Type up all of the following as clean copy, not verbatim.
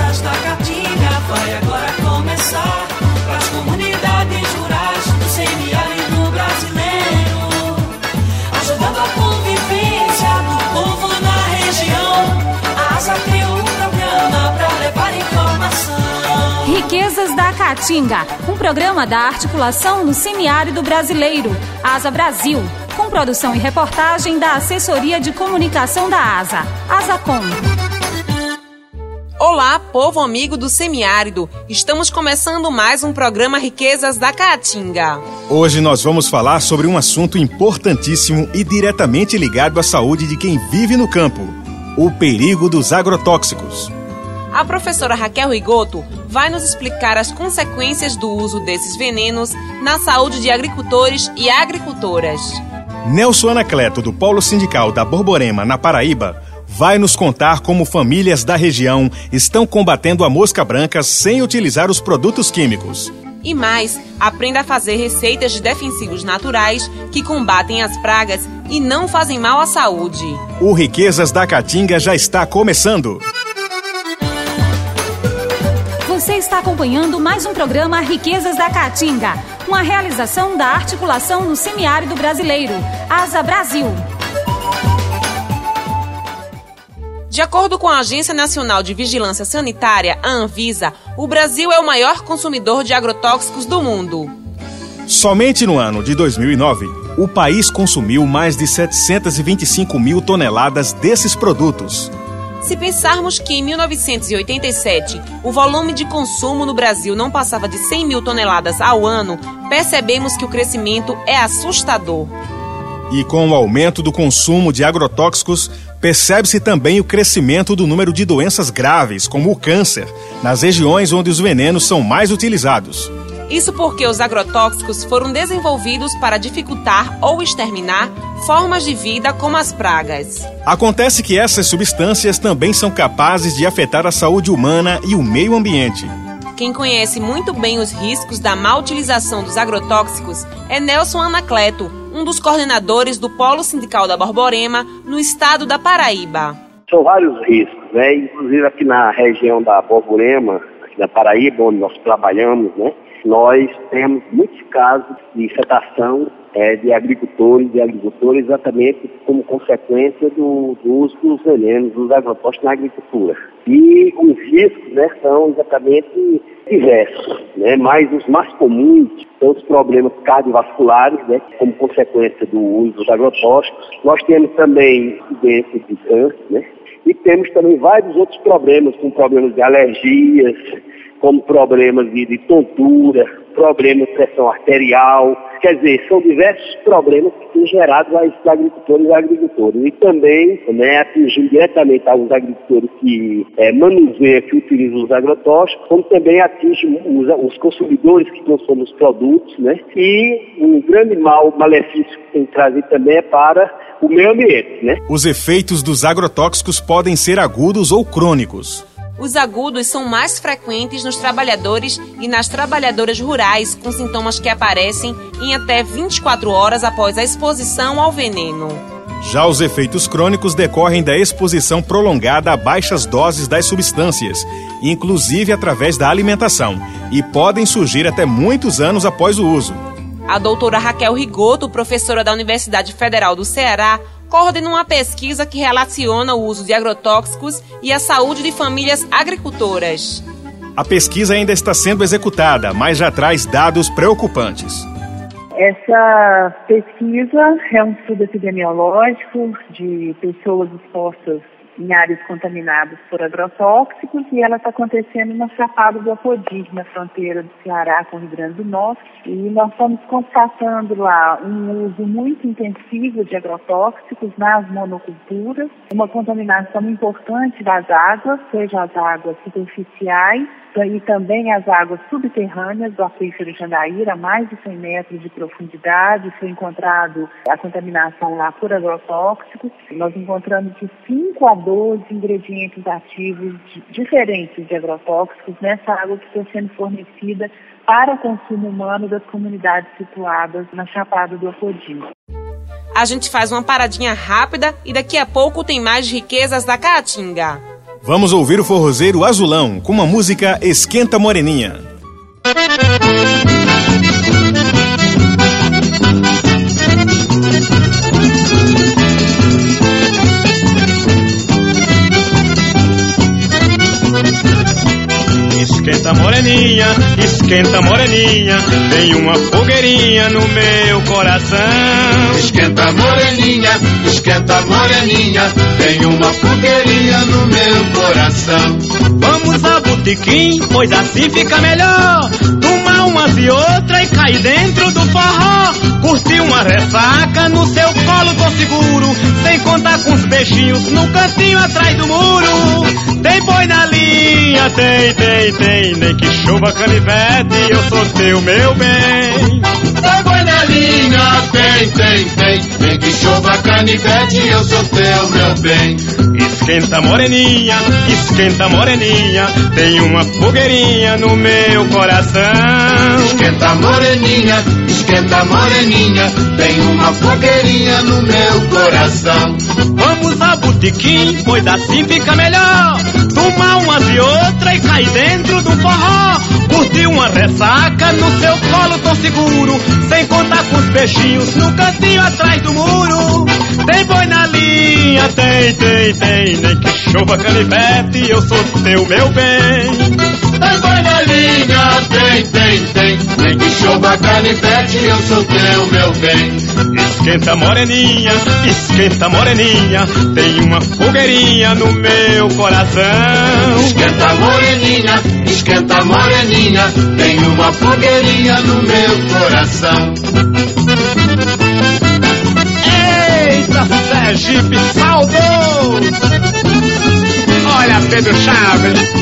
riquezas da Caatinga vai agora começar para as comunidades rurais do semiárido brasileiro, ajudando a convivência do povo na região. A ASA criou um programa para levar informação. Riquezas da Caatinga, um programa da articulação no semiárido brasileiro, ASA Brasil, com produção e reportagem da Assessoria de Comunicação da ASA, ASACOM. Olá, povo amigo do semiárido. Estamos começando mais um programa Riquezas da Caatinga. Hoje nós vamos falar sobre um assunto importantíssimo e diretamente ligado à saúde de quem vive no campo: o perigo dos agrotóxicos. A professora Raquel Rigoto vai nos explicar as consequências do uso desses venenos na saúde de agricultores e agricultoras. Nelson Anacleto, do Polo Sindical da Borborema, na Paraíba, vai nos contar como famílias da região estão combatendo a mosca branca sem utilizar os produtos químicos. E mais, aprenda a fazer receitas de defensivos naturais que combatem as pragas e não fazem mal à saúde. O Riquezas da Caatinga já está começando. Você está acompanhando mais um programa Riquezas da Caatinga, uma realização da articulação no semiárido brasileiro, ASA Brasil. De acordo com a Agência Nacional de Vigilância Sanitária, a Anvisa, o Brasil é o maior consumidor de agrotóxicos do mundo. Somente no ano de 2009, o país consumiu mais de 725 mil toneladas desses produtos. Se pensarmos que em 1987 o volume de consumo no Brasil não passava de 100 mil toneladas ao ano, percebemos que o crescimento é assustador. E com o aumento do consumo de agrotóxicos, percebe-se também o crescimento do número de doenças graves, como o câncer, nas regiões onde os venenos são mais utilizados. Isso porque os agrotóxicos foram desenvolvidos para dificultar ou exterminar formas de vida como as pragas. Acontece que essas substâncias também são capazes de afetar a saúde humana e o meio ambiente. Quem conhece muito bem os riscos da má utilização dos agrotóxicos é Nelson Anacleto, um dos coordenadores do Polo Sindical da Borborema, no estado da Paraíba. São vários riscos, né? Inclusive aqui na região da Borborema, aqui da Paraíba, onde nós trabalhamos, né? Nós temos muitos casos de infestação de agricultores e agricultoras exatamente como consequência do uso dos venenos, dos agrotóxicos na agricultura. E os riscos, né, são exatamente diversos, né, mas os mais comuns são os problemas cardiovasculares, né, como consequência do uso dos agrotóxicos. Nós temos também incidência de câncer, né, e temos também vários outros problemas, como problemas de alergias, como problemas de tontura, problemas de pressão arterial. Quer dizer, são diversos problemas que são gerados aos agricultores e agricultoras. E também, né, atingindo diretamente alguns agricultores que manuseiam, que utilizam os agrotóxicos, como também atinge os consumidores que consomem os produtos, né? E um grande malefício que tem trazido também é para o meio ambiente, né? Os efeitos dos agrotóxicos podem ser agudos ou crônicos. Os agudos são mais frequentes nos trabalhadores e nas trabalhadoras rurais, com sintomas que aparecem em até 24 horas após a exposição ao veneno. Já os efeitos crônicos decorrem da exposição prolongada a baixas doses das substâncias, inclusive através da alimentação, e podem surgir até muitos anos após o uso. A doutora Raquel Rigoto, professora da Universidade Federal do Ceará, coordena uma pesquisa que relaciona o uso de agrotóxicos e a saúde de famílias agricultoras. A pesquisa ainda está sendo executada, mas já traz dados preocupantes. Essa pesquisa é um estudo epidemiológico de pessoas expostas em áreas contaminadas por agrotóxicos e ela está acontecendo na Chapada do Apodi, na fronteira do Ceará com o Rio Grande do Norte. E nós estamos constatando lá um uso muito intensivo de agrotóxicos nas monoculturas, uma contaminação importante das águas, seja as águas superficiais e também as águas subterrâneas do aquífero Jandaíra, a mais de 100 metros de profundidade. Foi encontrado a contaminação lá por agrotóxicos. Nós encontramos de 5 a 12 ingredientes ativos diferentes de agrotóxicos nessa água que está sendo fornecida para o consumo humano das comunidades situadas na Chapada do Apodi. A gente faz uma paradinha rápida e daqui a pouco tem mais Riquezas da Caatinga. Vamos ouvir o forrozeiro Azulão com a música Esquenta Moreninha. Esquenta moreninha, tem uma fogueirinha no meu coração. Esquenta moreninha, tem uma fogueirinha no meu coração. Vamos ao botequim, pois assim fica melhor. Tomar umas e outra e cair dentro do forró. Curtir uma ressaca, no seu colo tô seguro. Sem contar com os beijinhos no cantinho atrás do muro. Tem boi na linha, tem. Nem que chova canivete, eu sou teu, meu bem. Tem boi na linha, tem. Nem que chova canivete, eu sou teu, meu bem. Esquenta moreninha, tem uma fogueirinha no meu coração. Esquenta moreninha, tem uma fogueirinha no meu coração. Vamos ao botequim, pois assim fica melhor. Tomar umas e outra e cair dentro do forró. Curtir uma ressaca, no seu colo tô seguro. Sem contar com os beijinhos no cantinho atrás do muro. Tem boi na linha, tem. Nem que chova canivete, eu sou teu, meu bem. Tem boi na linha, tem. Nem que chova canivete, eu sou teu, meu bem. Esquenta moreninha, tem uma fogueirinha no meu coração. Esquenta moreninha, tem uma fogueirinha no meu coração. Eita, Sergipe saudoso! Olha Pedro Chaves!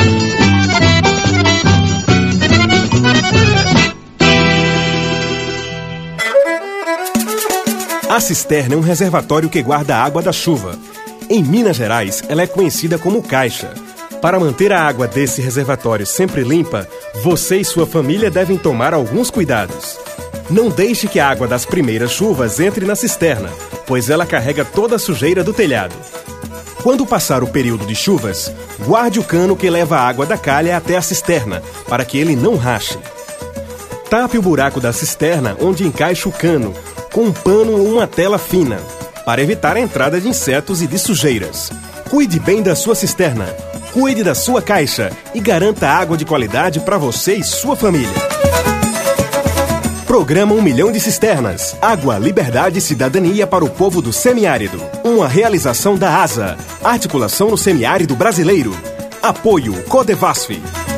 A cisterna é um reservatório que guarda a água da chuva. Em Minas Gerais, ela é conhecida como caixa. Para manter a água desse reservatório sempre limpa, você e sua família devem tomar alguns cuidados. Não deixe que a água das primeiras chuvas entre na cisterna, pois ela carrega toda a sujeira do telhado. Quando passar o período de chuvas, guarde o cano que leva a água da calha até a cisterna, para que ele não rache. Tape o buraco da cisterna onde encaixa o cano, com um pano ou uma tela fina, para evitar a entrada de insetos e de sujeiras. Cuide bem da sua cisterna, cuide da sua caixa e garanta água de qualidade para você e sua família. Programa 1 milhão de cisternas. Água, liberdade e cidadania para o povo do semiárido. Uma realização da ASA, Articulação no Semiárido Brasileiro. Apoio Codevasf.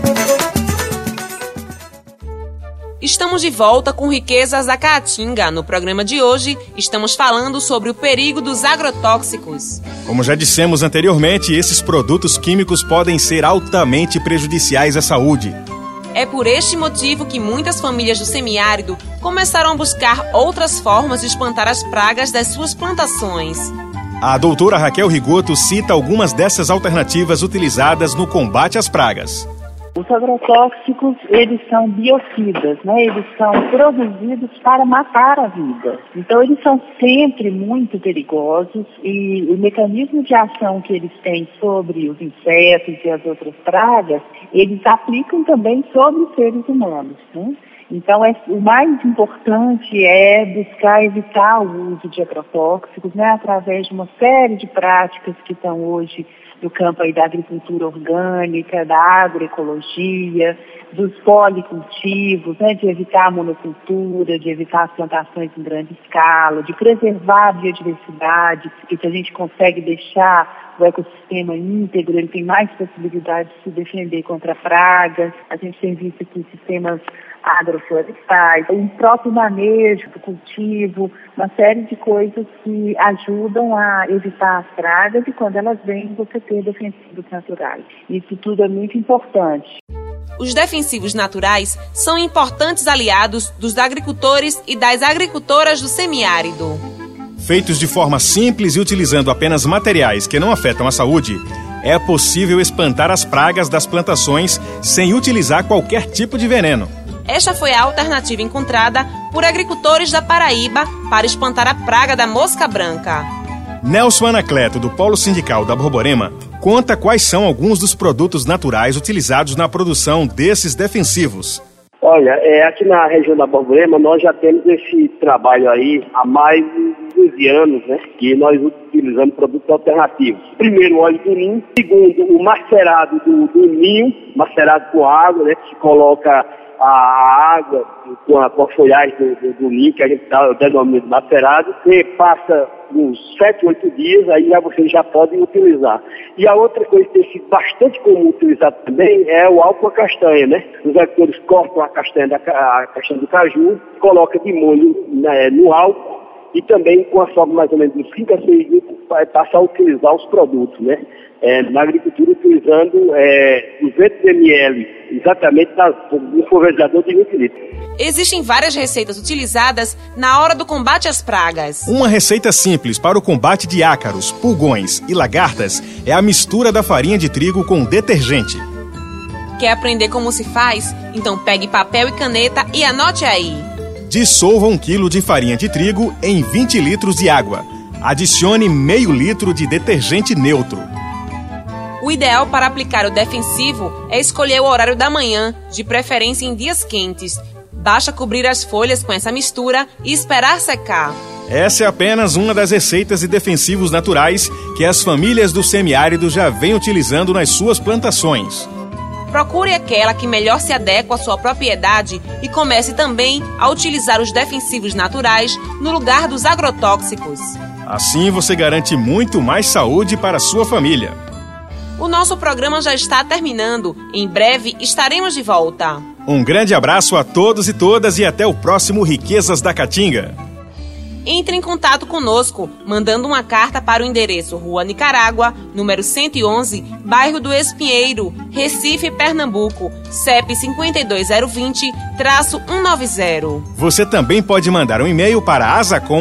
Estamos de volta com Riquezas da Caatinga. No programa de hoje, estamos falando sobre o perigo dos agrotóxicos. Como já dissemos anteriormente, esses produtos químicos podem ser altamente prejudiciais à saúde. É por este motivo que muitas famílias do semiárido começaram a buscar outras formas de espantar as pragas das suas plantações. A doutora Raquel Rigoto cita algumas dessas alternativas utilizadas no combate às pragas. Os agrotóxicos, eles são biocidas, né? Eles são produzidos para matar a vida. Então, eles são sempre muito perigosos e o mecanismo de ação que eles têm sobre os insetos e as outras pragas, eles aplicam também sobre os seres humanos, né? Então, o mais importante é buscar evitar o uso de agrotóxicos, né? Através de uma série de práticas que estão hoje no campo aí da agricultura orgânica, da agroecologia, dos policultivos, né, de evitar a monocultura, de evitar as plantações em grande escala, de preservar a biodiversidade, porque se a gente consegue deixar o ecossistema íntegro, ele tem mais possibilidade de se defender contra pragas. A gente tem visto aqui sistemas agroflorestais, o próprio manejo do cultivo, uma série de coisas que ajudam a evitar as pragas e quando elas vêm você ter defensivos naturais. Isso tudo é muito importante. Os defensivos naturais são importantes aliados dos agricultores e das agricultoras do semiárido. Feitos de forma simples e utilizando apenas materiais que não afetam a saúde, é possível espantar as pragas das plantações sem utilizar qualquer tipo de veneno. Esta foi a alternativa encontrada por agricultores da Paraíba para espantar a praga da mosca branca. Nelson Anacleto, do Polo Sindical da Borborema, conta quais são alguns dos produtos naturais utilizados na produção desses defensivos. Olha, aqui na região da Borborema nós já temos esse trabalho aí há mais de 12 anos, né? Que nós utilizamos produtos alternativos. Primeiro, o óleo do ninho. Segundo, o macerado do ninho, macerado com água, né? Que se coloca a água com a folhagem do ninho, que a gente denomina de macerado. Você passa uns 7, 8 dias, aí você já pode utilizar. E a outra coisa que tem sido bastante comum utilizar também é o álcool a castanha, né? Os agricultores cortam a castanha do caju, colocam de molho, né, no álcool e também com a sobra mais ou menos de 5 a 6 dias passa a utilizar os produtos, né? Na agricultura utilizando 200 ml, exatamente no pulverizador de 20 litros. Existem várias receitas utilizadas na hora do combate às pragas. Uma receita simples para o combate de ácaros, pulgões e lagartas é a mistura da farinha de trigo com detergente. Quer aprender como se faz? Então pegue papel e caneta e anote aí. Dissolva 1 quilo de farinha de trigo em 20 litros de água. Adicione meio litro de detergente neutro. O ideal para aplicar o defensivo é escolher o horário da manhã, de preferência em dias quentes. Basta cobrir as folhas com essa mistura e esperar secar. Essa é apenas uma das receitas de defensivos naturais que as famílias do semiárido já vêm utilizando nas suas plantações. Procure aquela que melhor se adequa à sua propriedade e comece também a utilizar os defensivos naturais no lugar dos agrotóxicos. Assim você garante muito mais saúde para a sua família. O nosso programa já está terminando. Em breve estaremos de volta. Um grande abraço a todos e todas e até o próximo Riquezas da Caatinga. Entre em contato conosco, mandando uma carta para o endereço Rua Nicarágua, número 111, bairro do Espinheiro, Recife, Pernambuco, CEP 52020-190. Você também pode mandar um e-mail para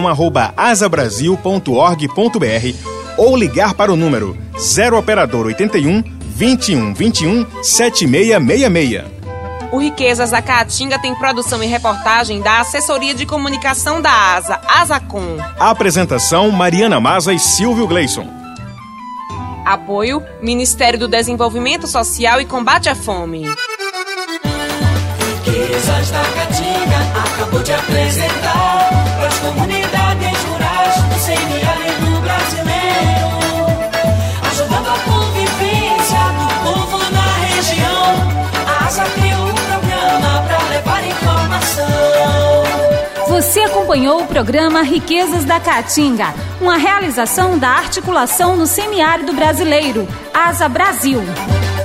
asacom@asabrasil.org.br ou ligar para o número 0 operador 81 21 21 7666. O Riquezas da Caatinga tem produção e reportagem da Assessoria de Comunicação da ASA, ASACOM. Apresentação Mariana Maza e Silvio Gleison. Apoio Ministério do Desenvolvimento Social e Combate à Fome. Riquezas da Caatinga acabou de apresentar para as comunidades rurais do semiárido brasileiro, ajudando a convivência do povo na região. A ASA criou um programa para levar informação. Você acompanhou o programa Riquezas da Caatinga, uma realização da Articulação no Semiárido Brasileiro, ASA Brasil.